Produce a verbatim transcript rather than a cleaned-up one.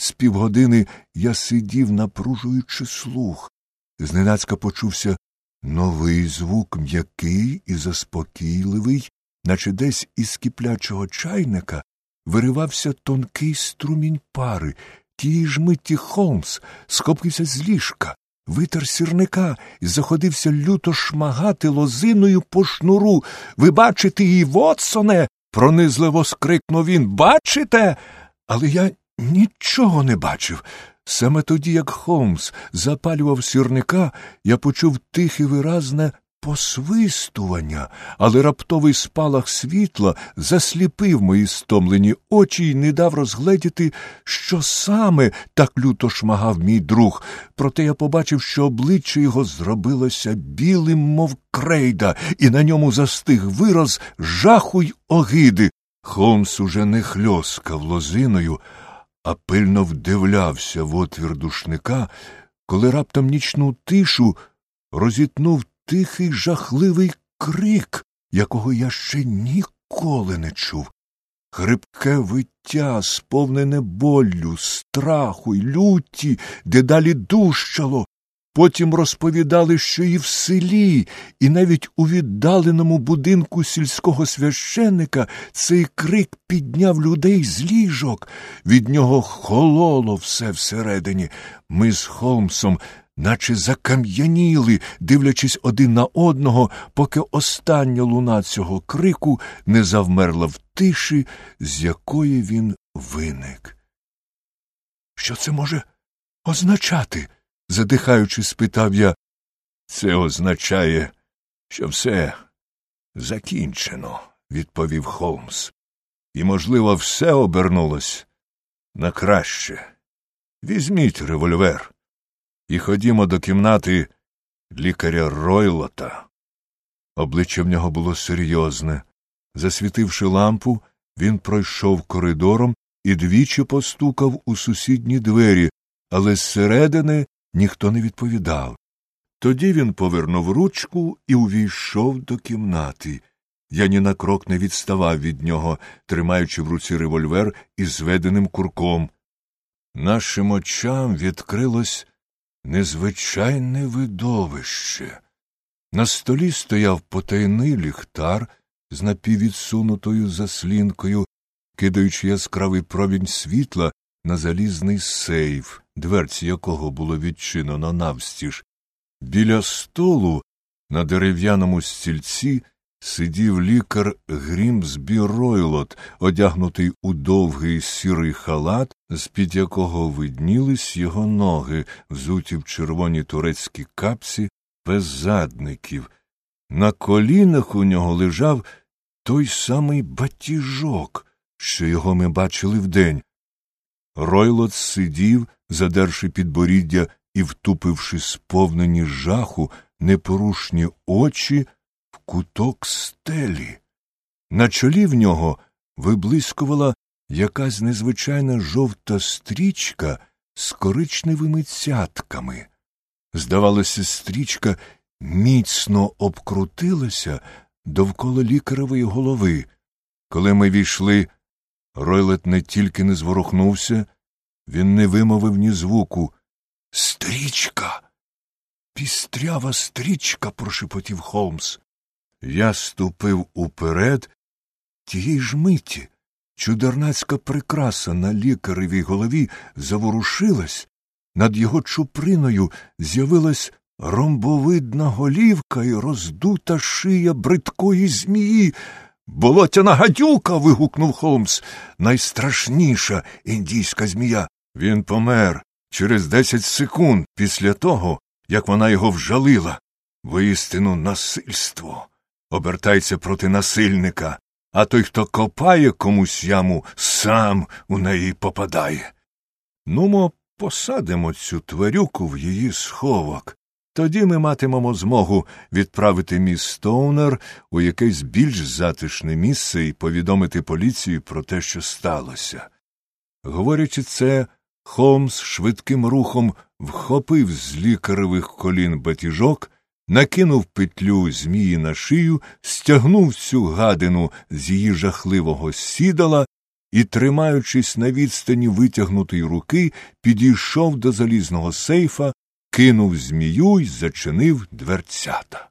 З півгодини я сидів, напружуючи слух. Зненацька почувся новий звук, м'який і заспокійливий, наче десь із киплячого чайника виривався тонкий струмінь пари. Тієї ж миті Холмс схопився з ліжка, витер сірника і заходився люто шмагати лозиною по шнуру. «Ви бачите її, Вотсоне?» – пронизливо скрикнув він. «Бачите?» Але я нічого не бачив. Саме тоді, як Холмс запалював сірника, я почув тихе виразне посвистування, але раптовий спалах світла засліпив мої стомлені очі і не дав розгледіти, що саме так люто шмагав мій друг. Проте я побачив, що обличчя його зробилося білим, мов крейда, і на ньому застиг вираз жаху й огиди. Холмс уже не хльоскав лозиною, а пильно вдивлявся в отвір душника, коли раптом нічну тишу розітнув тихий жахливий крик, якого я ще ніколи не чув. Хрипке виття, сповнене боллю, страху й люті, дедалі дужчало. Потім розповідали, що і в селі, і навіть у віддаленому будинку сільського священика цей крик підняв людей з ліжок. Від нього хололо все всередині. Ми з Холмсом наче закам'яніли, дивлячись один на одного, поки остання луна цього крику не завмерла в тиші, з якої він виник. «Що це може означати?» – задихаючи, спитав я. «Це означає, що все закінчено», – відповів Холмс. «І, можливо, все обернулось на краще. Візьміть револьвер і ходімо до кімнати лікаря Ройлота». Обличчя в нього було серйозне. Засвітивши лампу, він пройшов коридором і двічі постукав у сусідні двері, але зсередини ніхто не відповідав. Тоді він повернув ручку і увійшов до кімнати. Я ні на крок не відставав від нього, тримаючи в руці револьвер із зведеним курком. Нашим очам відкрилось незвичайне видовище. На столі стояв потайний ліхтар з напіввідсунутою заслінкою, кидаючи яскравий промінь світла на залізний сейф, дверці якого було відчинено навстіж. Біля столу на дерев'яному стільці сидів лікар Грімсбі Ройлот, одягнутий у довгий сірий халат, з-під якого виднілись його ноги, взуті в червоні турецькі капці без задників. На колінах у нього лежав той самий батіжок, що його ми бачили вдень. Ройлот сидів, задерши підборіддя і втупивши сповнені жаху непорушні очі в куток стелі. На чолі в нього виблискувала якась незвичайна жовта стрічка з коричневими цятками. Здавалося, стрічка міцно обкрутилася довкола лікаревої голови. Коли ми війшли, Ройлот не тільки не зворухнувся, він не вимовив ні звуку. «Стрічка! Пістрява стрічка!» – прошепотів Холмс. Я ступив уперед. Тієї ж миті чудернацька прикраса на лікаревій голові заворушилась, над його чуприною з'явилась ромбовидна голівка і роздута шия бридкої змії. «Болотяна гадюка!» – вигукнув Холмс. «Найстрашніша індійська змія. Він помер через десять секунд після того, як вона його вжалила. Воістину насильство обертається проти насильника, а той, хто копає комусь яму, сам у неї попадає. Нумо, посадимо цю тварюку в її сховок. Тоді ми матимемо змогу відправити міс Стоунер у якесь більш затишне місце і повідомити поліцію про те, що сталося». Говорячи це, Холмс швидким рухом вхопив з лікаревих колін батіжок, накинув петлю змії на шию, стягнув цю гадину з її жахливого сідала і, тримаючись на відстані витягнутої руки, підійшов до залізного сейфа, кинув змію й зачинив дверцята.